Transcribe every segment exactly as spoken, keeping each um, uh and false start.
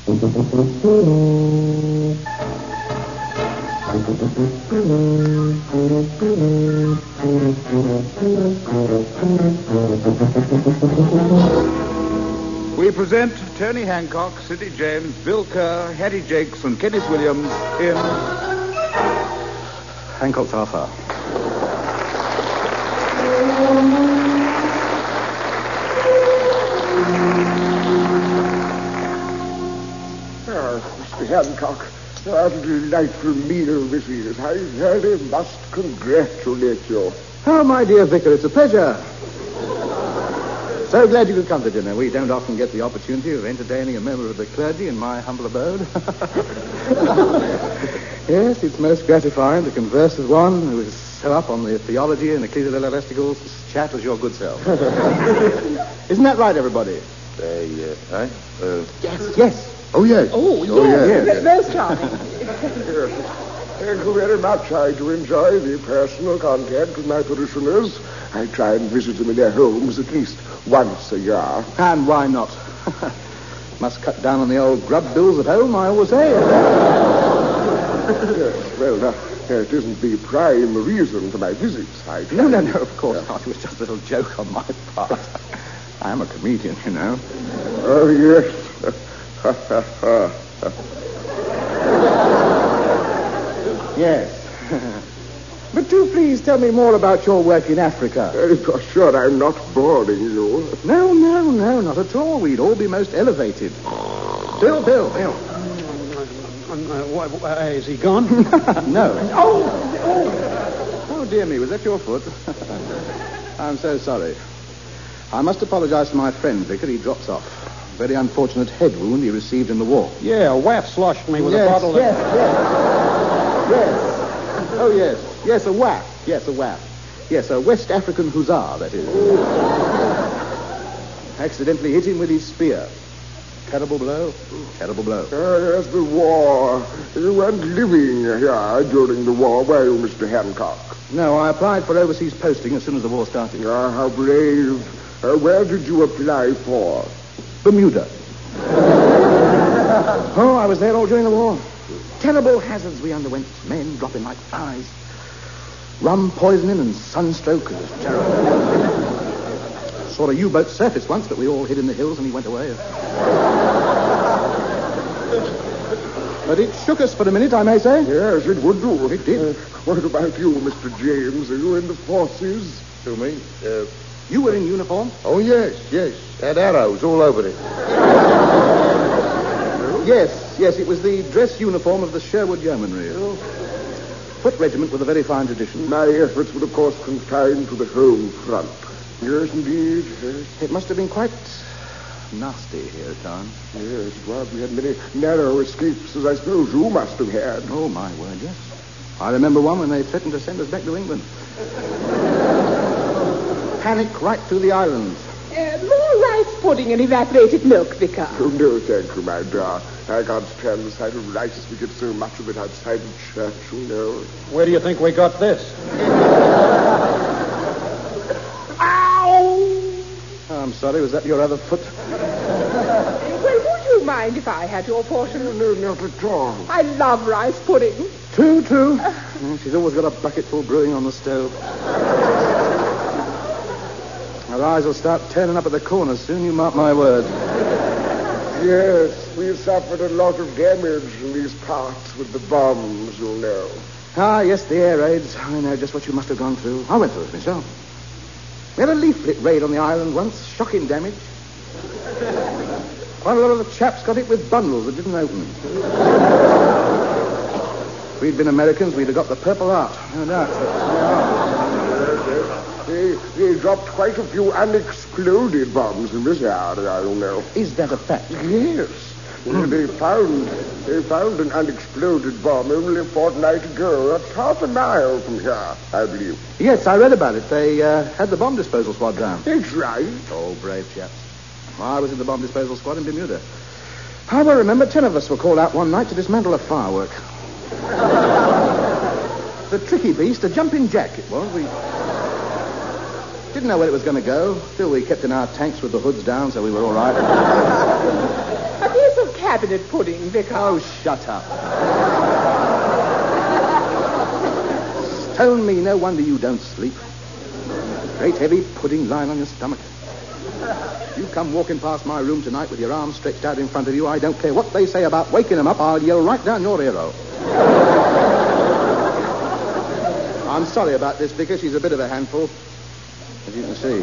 We present Tony Hancock, Sidney James, Bill Kerr, Hattie Jakes, and Kenneth Williams in Hancock's Half Hour. Oh, Mister Hancock, what a delightful meal this is. I very must congratulate you. Oh, my dear Vicar, it's a pleasure. So glad you could come to dinner. We don't often get the opportunity of entertaining a member of the clergy in my humble abode. Yes, it's most gratifying to converse with one who is so up on the theology and ecclesiastical chat as your good self. Isn't that right, everybody? Uh, yeah, eh? Uh, Yes, yes. oh, yes. Oh, Oh, yes. yes. Most charming. Thank you very much. I do enjoy the personal contact with my parishioners. I try and visit them in their homes at least once a year. And why not? Must cut down on the old grub bills at home, I always say. Yes, well, now, it isn't the prime reason for my visits. I try No, no, no, of course not. It was just a little joke on my part. I am a comedian, you know. Oh, yes. Yes. But do please tell me more about your work in Africa. Uh, sure, I'm not boring you. No, no, no, not at all. We'd all be most elevated. Bill, Bill, Bill. Uh, uh, is he gone? No. Oh, oh. Oh, dear me, was that your foot? I'm so sorry. I must apologize to my friend, Vicar. He drops off. Very unfortunate head wound he received in the war. yeah, a waff sloshed me with yes, a bottle yes, of... yes. Yes. Oh, yes. Yes, a waff. Yes, a waff. Yes, a West African hussar, that is. Accidentally hit him with his spear. Terrible blow. Terrible blow. Uh, yes, the war. You weren't living here during the war, were you, Mister Hancock? No, I applied for overseas posting as soon as the war started. Ah, how brave. Uh, where did you apply for? Bermuda. Oh, I was there all during the war. Terrible hazards we underwent. Men dropping like flies. Rum poisoning and sunstroke. It was terrible. Saw a U-boat surface once, but we all hid in the hills and he went away. But it shook us for a minute, I may say. Yes, it would do. It did. Uh, what about you, Mister James? Are you in the forces? To me? Uh, You were in uniform? oh, yes, yes. Had arrows all over it. Yes, yes, it was the dress uniform of the Sherwood Yeomanry. Foot regiment with a very fine tradition. My efforts were, of course, confined to the home front. Yes, indeed. Yes, It must have been quite nasty here at times. yes, it was. We had many narrow escapes, as I suppose you must have had. Oh, my word, yes. I remember one when they threatened to send us back to England. Panic right through the islands. Uh, more rice pudding and evaporated milk, Vicar. Oh, no, thank you, my dear. I can't stand the sight of rice. We get so much of it outside of church, you know. Where do you think we got this? Oh, I'm sorry, was that your other foot? Well, would you mind if I had your portion? No, not at all. I love rice pudding. True, true. Oh, she's always got a bucketful brewing on the stove. Her eyes will start turning up at the corners soon, you mark my word. Yes, we suffered a lot of damage in these parts with the bombs, you know. Ah, yes, the air raids. I know just what you must have gone through. I went through it myself. We had a leaflet raid on the island once. Shocking damage. Quite a lot of the chaps got hit with bundles that didn't open. If we'd been Americans, we'd have got the Purple Heart. No doubt. They, they dropped quite a few unexploded bombs in this area, I don't know. Is that a fact? Yes. They found they found an unexploded bomb only a fortnight ago, at half a mile from here, I believe. Yes, I read about it. They uh, had the bomb disposal squad down. That's right. Oh, brave chaps. I was in the bomb disposal squad in Bermuda. I well remember ten of us were called out one night to dismantle a firework. The tricky beast, a jumping jack it was. We didn't know where it was going to go. Still, we kept in our tanks with the hoods down, so we were all right. A piece of cabinet pudding, Vicar. Oh, shut up. Stone me, no wonder you don't sleep. Great heavy pudding lying on your stomach. You come walking past my room tonight with your arms stretched out in front of you, I don't care what they say about waking them up, I'll yell right down your ear hole. I'm sorry about this, Vicar. She's a bit of a handful, as you can see.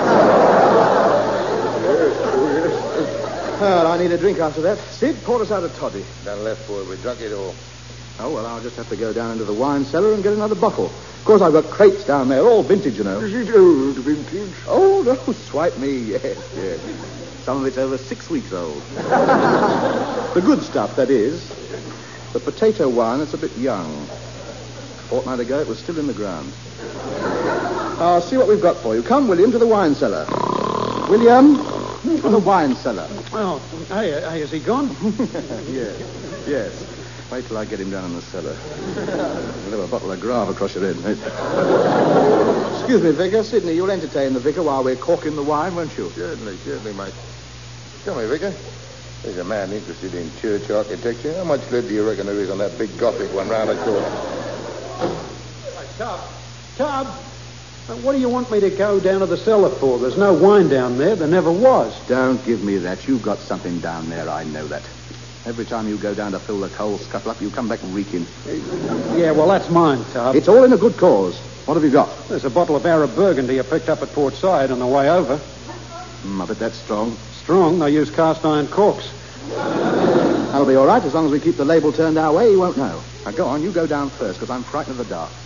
Well, I need a drink after that. Sid, pour us out a toddy. Done left, boy. We drunk it all. Oh, well, I'll just have to go down into the wine cellar and get another bottle. Of course, I've got crates down there, all vintage, you know. Is it old vintage? Oh, no, swipe me, yes, yes. Some of it's over six weeks old. The good stuff, that is. The potato wine, it's a bit young. A fortnight ago, it was still in the ground. I'll see what we've got for you. Come, William, to the wine cellar. William, to the wine cellar. Oh, hey, hey, is he gone? Yes, yes. Wait till I get him down in the cellar. We'll have a bottle of Grave across your head, mate. Excuse me, Vicar. Sidney, you'll entertain the Vicar while we're corking the wine, won't you? Certainly, certainly, mate. Tell me, Vicar, there's a man interested in church architecture. How much lead do you reckon there is on that big Gothic one round the corner? Hey, Tub. Tub. Uh, What do you want me to go down to the cellar for? There's no wine down there. There never was. Don't give me that. You've got something down there, I know that. Every time you go down to fill the coal scuttle up, you come back reeking. Yeah, well, that's mine, Tub. It's all in a good cause. What have you got? There's a bottle of Arab Burgundy I picked up at Port Said on the way over. Mm, I bet that's strong. Strong. They use cast iron corks. That'll be all right. As long as we keep the label turned our way, he won't know. Now, go on. You go down first, because I'm frightened of the dark.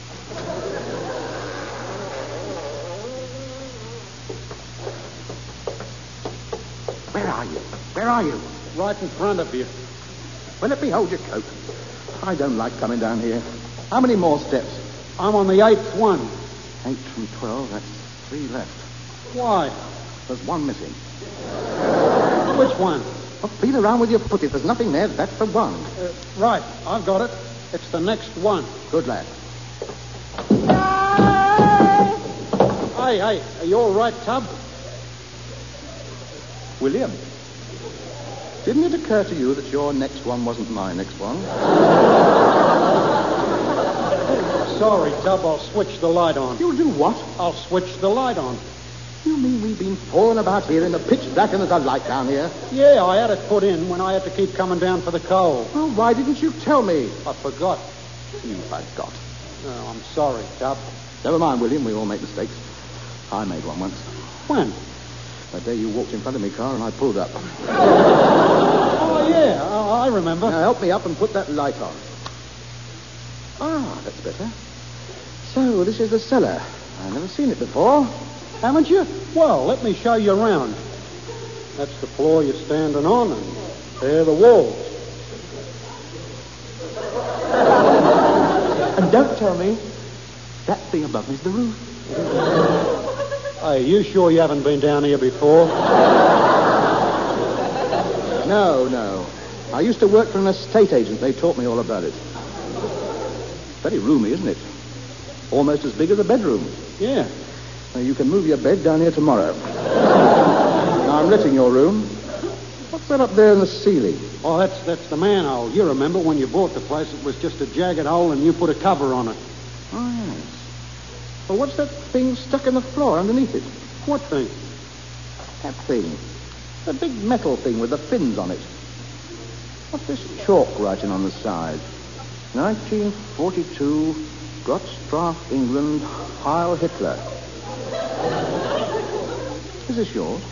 Where are you? Where are you? Right in front of you. Well, let me hold your coat. I don't like coming down here. How many more steps? I'm on the eighth one. Eight from twelve. That's three left. Why? There's one missing. Which one? Well, feel around with your foot. If there's nothing there, that's the one. Uh, right. I've got it. It's the next one. Good lad. Hey, hey. Are you all right, Tub? William, didn't it occur to you that your next one wasn't my next one? Sorry, Tub. I'll switch the light on. You'll do what? I'll switch the light on. You mean we've been fooling about here in the pitch black and there's a light down here? Yeah, I had it put in when I had to keep coming down for the coal. Well, why didn't you tell me? I forgot. You forgot. Oh, I'm sorry, Tub. Never mind, William. We all make mistakes. I made one once. When? The day you walked in front of me car and I pulled up. Oh, yeah. I, I remember. Now, help me up and put that light on. Ah, that's better. So, this is the cellar. I've never seen it before. Haven't you? Well, let me show you around. That's the floor you're standing on, and there are the walls. And don't tell me that thing above me is the roof. Hey, you sure you haven't been down here before? No, no. I used to work for an estate agent. They taught me all about it. Very roomy, isn't it? Almost as big as a bedroom. Yeah. Now, you can move your bed down here tomorrow. Now, I'm letting your room. What's that up there in the ceiling? Oh, that's that's the manhole. You remember when you bought the place, it was just a jagged hole and you put a cover on it. Oh, yes. Well, what's that thing stuck in the floor underneath it? What thing? That thing. The big metal thing with the fins on it. What's this chalk writing on the side? nineteen forty-two, Gottsstrafe, England, Heil Hitler. Is this yours?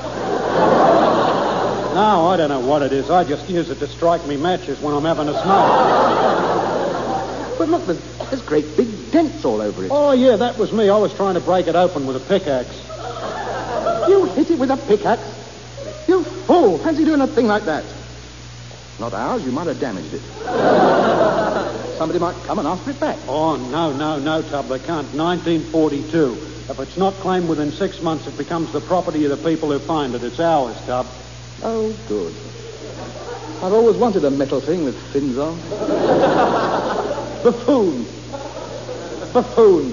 No, I don't know what it is. I just use it to strike me matches when I'm having a smoke. But look, there's, there's great big dents all over it. Oh, yeah, that was me. I was trying to break it open with a pickaxe. You hit it with a pickaxe? You fool! Fancy doing a thing like that. Not ours. You might have damaged it. Somebody might come and ask for it back. Oh, no, no, no, Tub. They can't. nineteen forty-two. If it's not claimed within six months, it becomes the property of the people who find it. It's ours, Tub. Oh, good. I've always wanted a metal thing with fins on. Buffoon. Buffoon.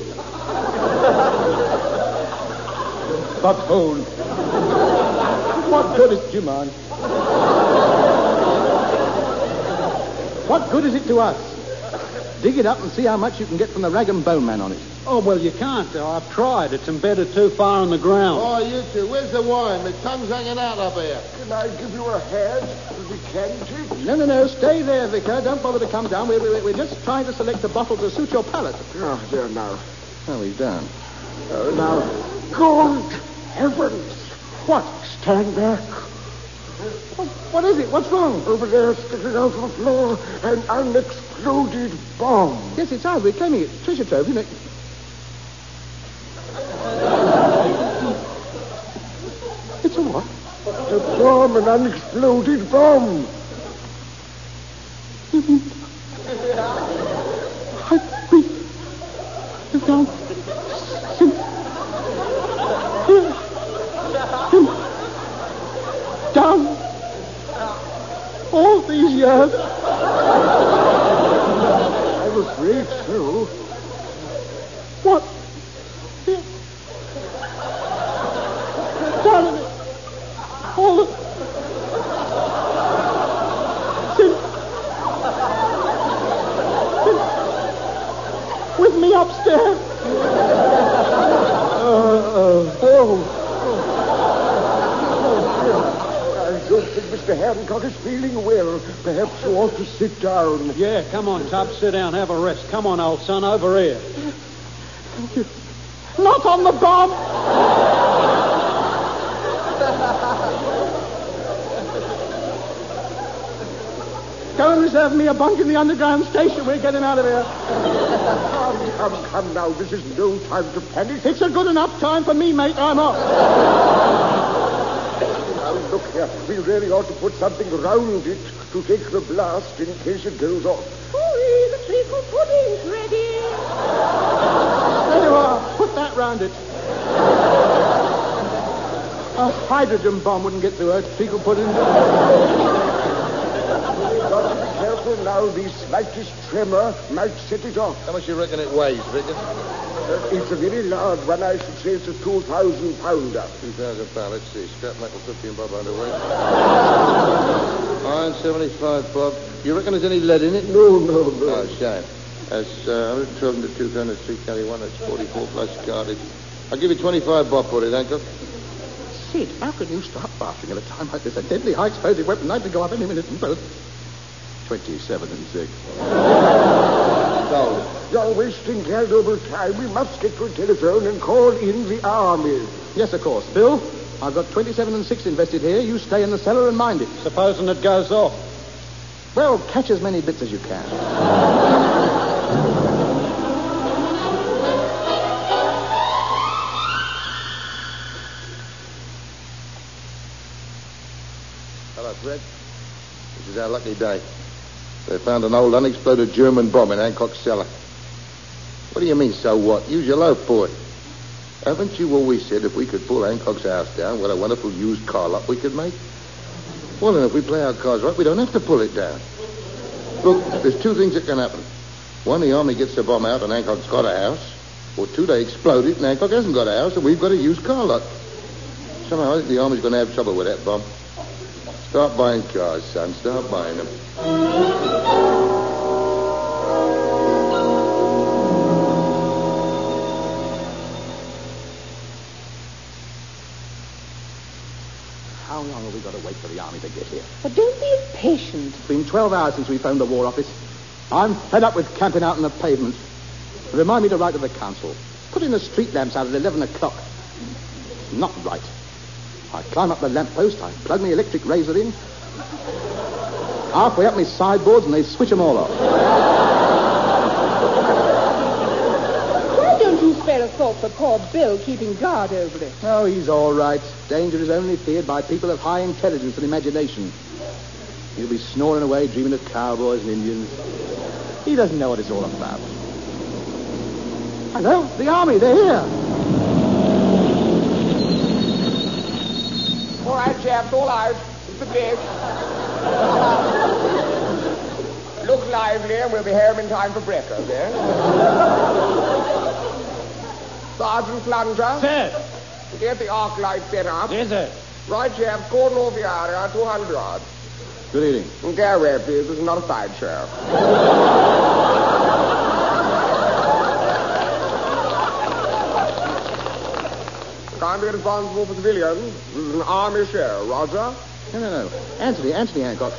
Buffoon. What good is... Do you mind? What good is it to us? Dig it up and see how much you can get from the rag and bone man on it. Oh, well, you can't. Uh, I've tried. It's embedded too far in the ground. Oh, you two, where's the wine? My tongue's hanging out up here. Can I give you a hand to decant it? No, no, no. Stay there, Vicar. Don't bother to come down. We're, we're, we're just trying to select a bottle to suit your palate. Oh, there now. Oh, he's down. Oh, now, good heavens. What? Stand back. What, what is it? What's wrong? Over there, sticking out of the floor, an unexploded bomb. Yes, it's ours. We're claiming it. Treasure trove, isn't it? It's a what? A bomb, an unexploded bomb. I, we, we've gone since, him, down all these years. I'm afraid so. What? Here. Down in it. All the... Since... Since... With me upstairs. Uh, uh, oh. I don't think Mister Hancock is feeling well. Perhaps you ought to sit down. Yeah, come on, Tubbs. Sit down. Have a rest. Come on, old son. Over here. Thank you. Not on the bomb. Go and reserve me a bunk in the underground station. We're getting out of here. Come, come, come now. This is no time to panic. It's a good enough time for me, mate. I'm off. Now, look here. We really ought to put something around it to take the blast in case it goes off. Hurry, the treacle pudding's ready. There you are. Put that round it. A hydrogen bomb wouldn't get through her treacle pudding. Got to be careful now. The slightest tremor might set it off. How much you reckon it weighs, Vicar? Uh, it's a very large one. I should say it's a two thousand pounder. Two thousand pounds. Let's see. Scrap metal, fifteen bob underweight. Iron, seventy-five bob. You reckon there's any lead in it? No, no, no. Oh, shame. That's uh, one hundred twelve into two hundred, three twenty-one. That's forty-four plus cardage. I'll give you twenty-five bob for it, Hancock. Sid, how can you start bartering at a time like this? A deadly high explosive weapon likely to go up any minute and both. Twenty-seven and six. No. You're wasting valuable time. We must get to a telephone and call in the army. Yes, of course. Bill, I've got twenty-seven and six invested here. You stay in the cellar and mind it. Supposing it goes off. Well, catch as many bits as you can. Hello, Fred. This is our lucky day. They found an old unexploded German bomb in Hancock's cellar. What do you mean, so what? Use your loaf, boy. Haven't you always said if we could pull Hancock's house down, what a wonderful used car lot we could make? Well, then, if we play our cards right, we don't have to pull it down. Look, there's two things that can happen. One, the army gets the bomb out and Hancock's got a house. Or two, they explode it and Hancock hasn't got a house and we've got a used car lot. Somehow, I think the army's going to have trouble with that bomb. Start buying cars, son. Start buying them. How long have we got to wait for the army to get here? But don't be impatient. It's been twelve hours since we phoned the War Office. I'm fed up with camping out on the pavement. Remind me to write to the council. Put in the street lamps out at eleven o'clock. It's not right. I climb up the lamppost, I plug my electric razor in. Halfway up my sideboards and they switch them all off. Why don't you spare a thought for poor Bill keeping guard over it? Oh, he's all right. Danger is only feared by people of high intelligence and imagination. He'll be snoring away, dreaming of cowboys and Indians. He doesn't know what it's all about. Hello, the army, they're here. All right, chaps, all out. It's the bridge. Look lively and we'll be home in time for breakfast, eh? Sergeant Plunger. Sir. Get the arc light set up. Yes, sir. Right, chaps, cordon off the area, two hundred yards. Good evening. Go away, please. This is not a sideshow. Can't be responsible for civilians. This is an army show. Roger? No, no, no. Anthony, Anthony Hancock.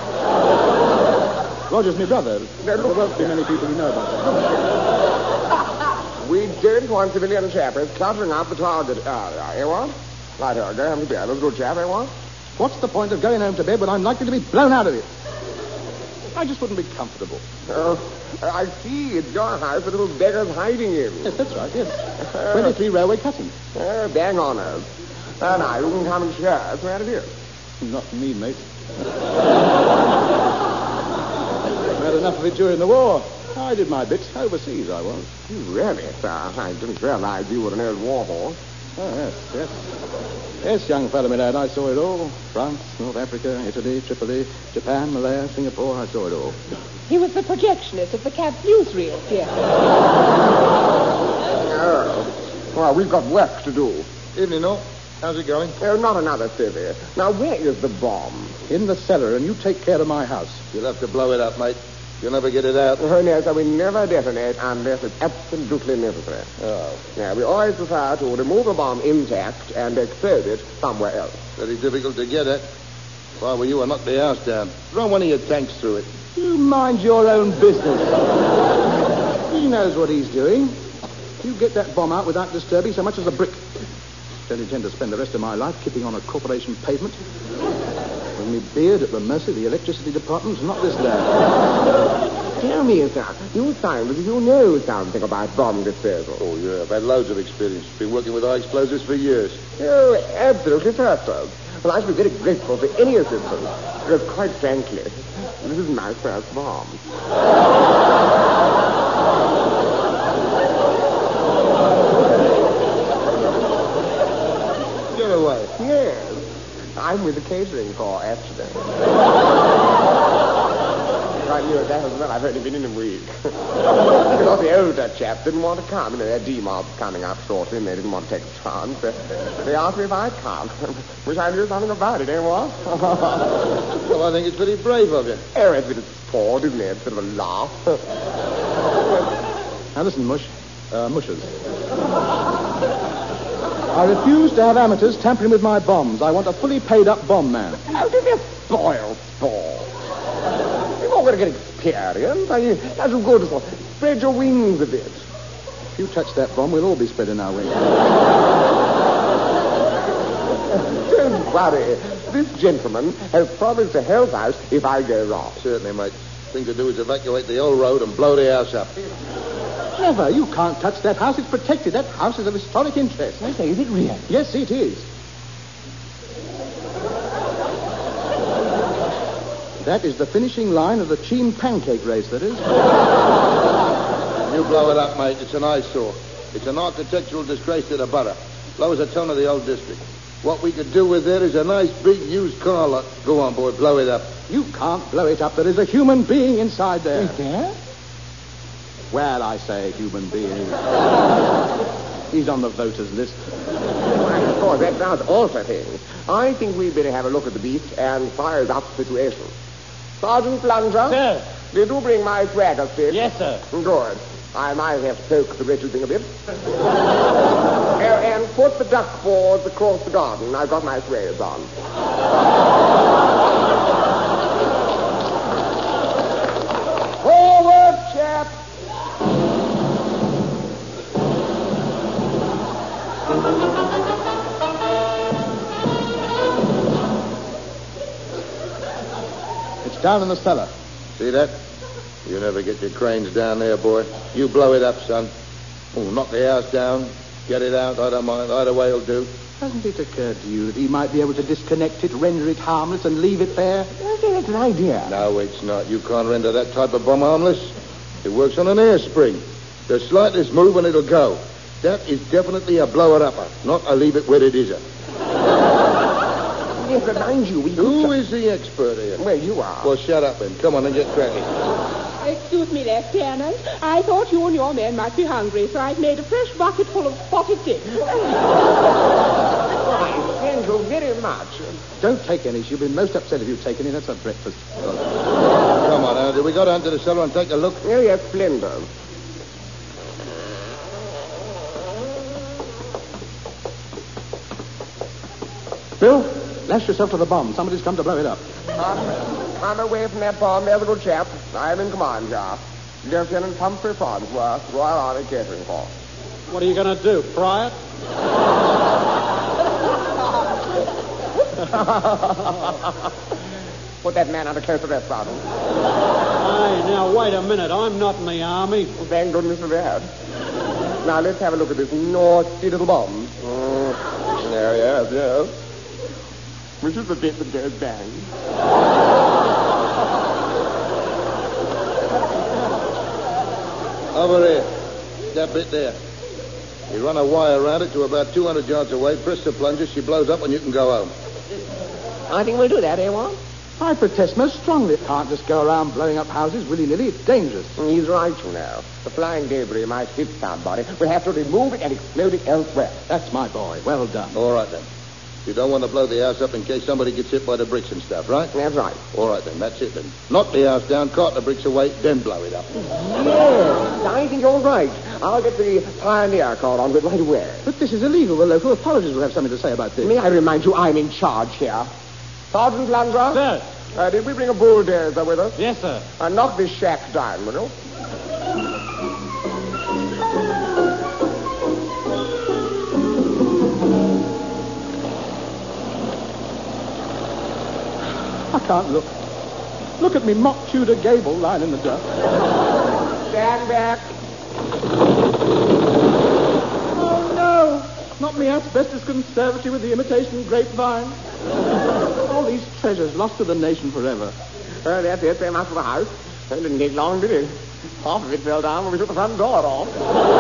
Roger's my brother. There won't be many people who know about that. We don't want civilian chappers cluttering up the target area. Eh, what? Right, here, go home to bed. Let's go, chap, eh, what? What's the point of going home to bed when I'm likely to be blown out of it? I just wouldn't be comfortable. Oh, I see. It's your house, the little beggar's hiding in. Yes, that's right, yes. twenty-three railway cutting. Oh, bang on us. And now you can come and share us where it is. Not me, mate. I've had enough of it during the war. I did my bit. Overseas, I was. Really, sir? I didn't realize you were an old war horse. Oh, yes, yes. Yes, young fellow, my lad, I saw it all. France, North Africa, Italy, Tripoli, Japan, Malaya, Singapore, I saw it all. He was the projectionist of the Camp Newsreel theater. Oh. Well, we've got work to do. Evening, all. How's it going? Oh, not another civvy. Now, where is the bomb? In the cellar, and you take care of my house. You'll have to blow it up, mate. You'll never get it out. Oh, no, sir, we never detonate unless it's absolutely necessary. Oh. Yeah, we always prefer to remove a bomb intact and explode it somewhere else. Very difficult to get at. If I were you, I'd knock the house down. Run one of your tanks through it. You mind your own business. He knows what he's doing. You get that bomb out without disturbing so much as a brick. Don't intend to spend the rest of my life kipping on a corporation pavement. With me beard at the mercy of the electricity department, not this lad. Tell me, sir, you sound as if you know something about bomb disposal. Oh, yeah, I've had loads of experience. Been working with high explosives for years. Oh, absolutely first, sir. Well, I should be very grateful for any assistance, because quite frankly, this is my first bomb. Get away. Yes. I'm with the catering corps, actually. I knew it that as well. I've only been in a week. Because the older chaps didn't want to come. You know, their D-mob's coming up shortly, and they didn't want to take a chance. They, they asked me if I'd come. Wish I knew something about it, eh, what? Well, I think it's pretty brave of you. Oh, it's a bit of sport, isn't it? It's sort of a laugh. Now listen, Mush. Uh, mushers. I refuse to have amateurs tampering with my bombs. I want a fully paid-up bomb man. How did you spoil sport? You're not going to get experience. I mean, that's so good. So spread your wings a bit. If you touch that bomb, we'll all be spreading our wings. Don't worry. This gentleman has promised to help us if I go wrong. Certainly, mate. Thing to do is evacuate the old road and blow the house up. Never. You can't touch that house. It's protected. That house is of historic interest. I say, is it real? Yes, it is. That is the finishing line of the Cheam pancake race, that is. You blow it up, mate. It's an eyesore. It's an architectural disgrace to the borough. Lowers the tone of the old district. What we could do with it is a nice big used car lot. Go on, boy, blow it up. You can't blow it up. There is a human being inside there. Is there? Well, I say human being. He's on the voters' list. Why, of course, that does alter things. I think we'd better have a look at the beast and fire up the situation. Sergeant Plunger? Sir. Did you bring my swagger stick? Yes, sir. Good. I might have to poke the wretched thing a bit. uh, and put the duck boards across the garden. I've got my sways on. Forward, chap! It's down in the cellar. See that? You never get your cranes down there, boy. You blow it up, son. Oh, knock the house down. Get it out. I don't mind. Either way will do. Hasn't it occurred to you that he might be able to disconnect it, render it harmless, and leave it there? I think that's an idea. No, it's not. You can't render that type of bomb harmless. It works on an air spring. The slightest move and it'll go. That is definitely a blow-it-upper, not a leave it where it is. Yes, but mind you, we... Who is the expert here? Well, you are. Well, shut up then. Come on and get cracking. Excuse me, Lieutenant. I thought you and your men might be hungry, so I've made a fresh bucket full of spotted dick. Why, thank Thank you very much. Don't take any. She'll be most upset if you take any. That's her breakfast. Come on, Andy. We go down to the cellar and take a look. Oh, yes, splendid. Bill, lash yourself to the bomb. Somebody's come to blow it up. I'm, I'm away from that bomb. There's a good chap. I'm in command here. Lieutenant Humphrey Farnsworth, Royal Army Catering Corps. What are you going to do, fry it? Put that man under close arrest, Sergeant. Hey, now, wait a minute. I'm not in the army. Well, thank goodness for that. Now, let's have a look at this naughty little bomb. Mm. There, yes, yes. Which is the bit that goes bang. Over here. That bit there. You run a wire around it to about two hundred yards away, press the plunger, she blows up, and you can go home. I think we'll do that, eh, Juan? I protest most strongly. Can't just go around blowing up houses willy-nilly. It's dangerous. He's right, you know. The flying debris might hit somebody. We have to remove it and explode it elsewhere. That's my boy. Well done. All right, then. You don't want to blow the house up in case somebody gets hit by the bricks and stuff, right? That's right. All right, then. That's it, then. Knock the house down, cart the bricks away, then blow it up. Yes, I think you're right. I'll get the pioneer called on with right away. But this is illegal. The local authorities will have something to say about this. May I remind you, I'm in charge here. Sergeant Landra? Sir. Uh, did we bring a bulldozer with us? Yes, sir. Uh, knock this shack down, will you? I can't look. Look at me, mock Tudor gable lying in the dust. Stand back. Oh, no. Not me asbestos conservatory with the imitation grapevine. All these treasures lost to the nation forever. Well, that's it. Same as for the house. It didn't take long, did it? Half of it fell down when we took the front door off.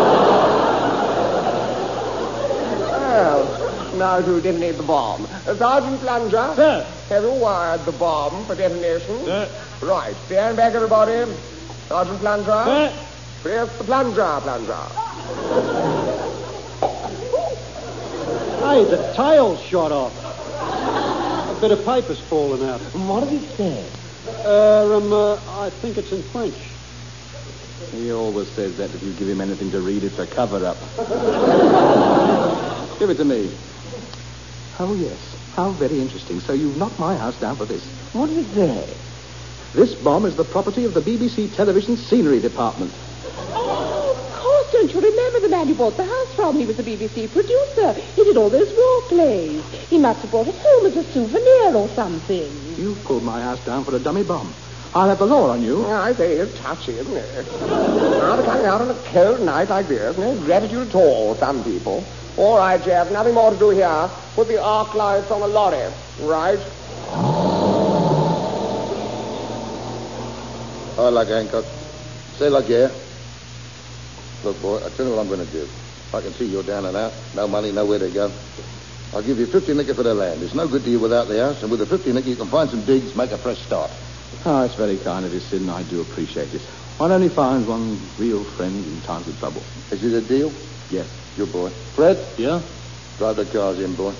Well, now to detonate the bomb. Uh, Sergeant Plunger? Sir. Have you wired the bomb for detonation? Sir. Right. Stand back, everybody. Sergeant Plunger? Sir. Press the plunger, plunger. Hey, the tail's shot off. A bit of paper's fallen out. What did he say? Uh, um, uh, I think it's in French. He always says that if you give him anything to read, it's a cover-up. Give it to me. Oh, yes. How very interesting. So you've knocked my house down for this. What did he say? This bomb is the property of the B B C Television Scenery Department. Oh, of course. Don't you remember the man you bought the house from? He was a B B C producer. He did all those war plays. He must have brought it home as a souvenir or something. You pulled my house down for a dummy bomb. I'll have the law on you. I say, it's touchy, isn't it? Now, they're coming out on a cold night like this. No gratitude at all, some people. All right, Jeff, nothing more to do here. Put the arc lights on the lorry. Right? All right, like Hancock. Stay like you. Look, boy, I'll tell you what I'm going to do. I can see you're down and out. No money, nowhere to go. I'll give you fifty nickels for the land. It's no good to you without the house, and with the fifty nickels, you can find some digs, make a fresh start. Oh, it's very kind of you, Sid, and I do appreciate it. One only finds one real friend in times of trouble. Is it a deal? Yes. Good boy. Fred? Yeah? Drive the cars in, boy.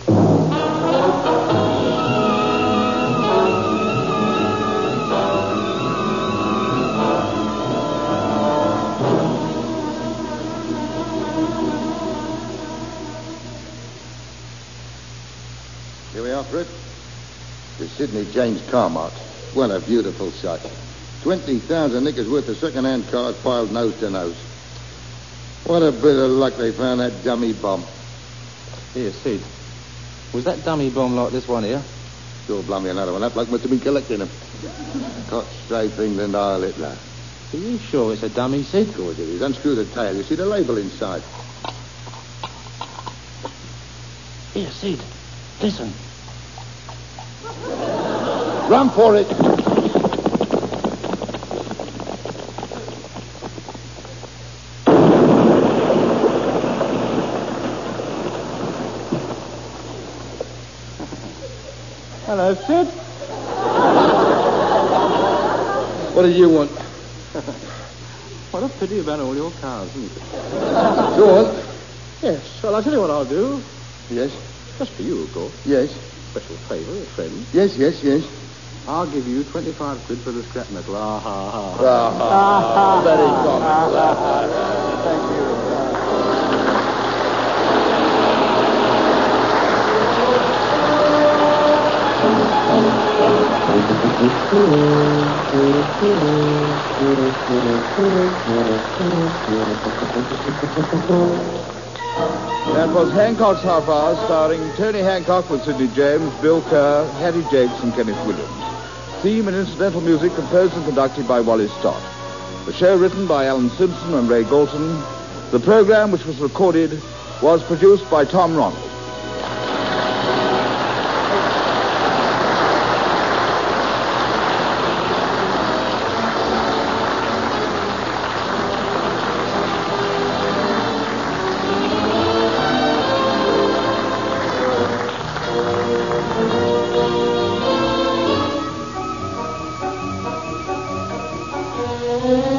Here we are, Fred. The Sydney James car mart. What a beautiful sight. twenty thousand nickels worth of second-hand cars piled nose to nose. What a bit of luck they found that dummy bomb. Here, Sid. Was that dummy bomb like this one here? Sure, blow me another one. That bloke must have been collecting them. Got straight England Isle it, lad. Are you sure it's a dummy, Sid? Of course it is. Unscrew the tail. You see the label inside. Here, Sid. Listen. Run for it. Hello, Sid. What do you want? What a pity about all your cars, isn't it? Go on. Yes. Well, I'll tell you what I'll do. Yes? Just for you, of course. Yes. Special favour, a friend. Yes, yes, yes. I'll give you twenty-five quid for the scrap metal. Ah, ha, ha. Ah, very comical. Thank you. That was Hancock's Half Hour, starring Tony Hancock with Sidney James, Bill Kerr, Hattie Jakes, and Kenneth Williams. Theme and incidental music composed and conducted by Wally Stott. The show written by Alan Simpson and Ray Galton. The program, which was recorded, was produced by Tom Ronald. Thank you.